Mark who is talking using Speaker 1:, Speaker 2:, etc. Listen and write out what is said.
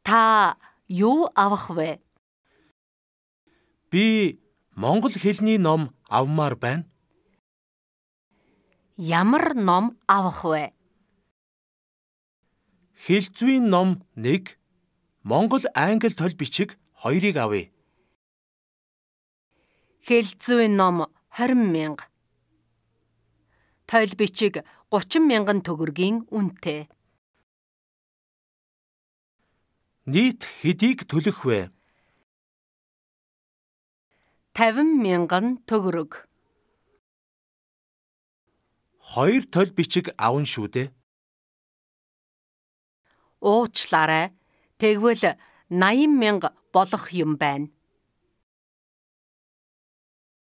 Speaker 1: Та юу авах вэ?
Speaker 2: Би монгол хэлний ном авмаар байна.
Speaker 1: Ямар ном авах вэ?
Speaker 2: Хэл зүйн ном 1, монгол англи тол бичиг 2-ыг авъя.
Speaker 1: Хэл зүйн ном 20,000. Тойл бичиг 30,000 төгрөгийн үнэтэй.
Speaker 2: Нийт хэдийг төлөх вэ?
Speaker 1: 50,000 төгрөг.
Speaker 2: 2 тол бичиг авна шүү дээ.
Speaker 1: Уучлаарай. Тэгвэл 80,000 болох юм байна.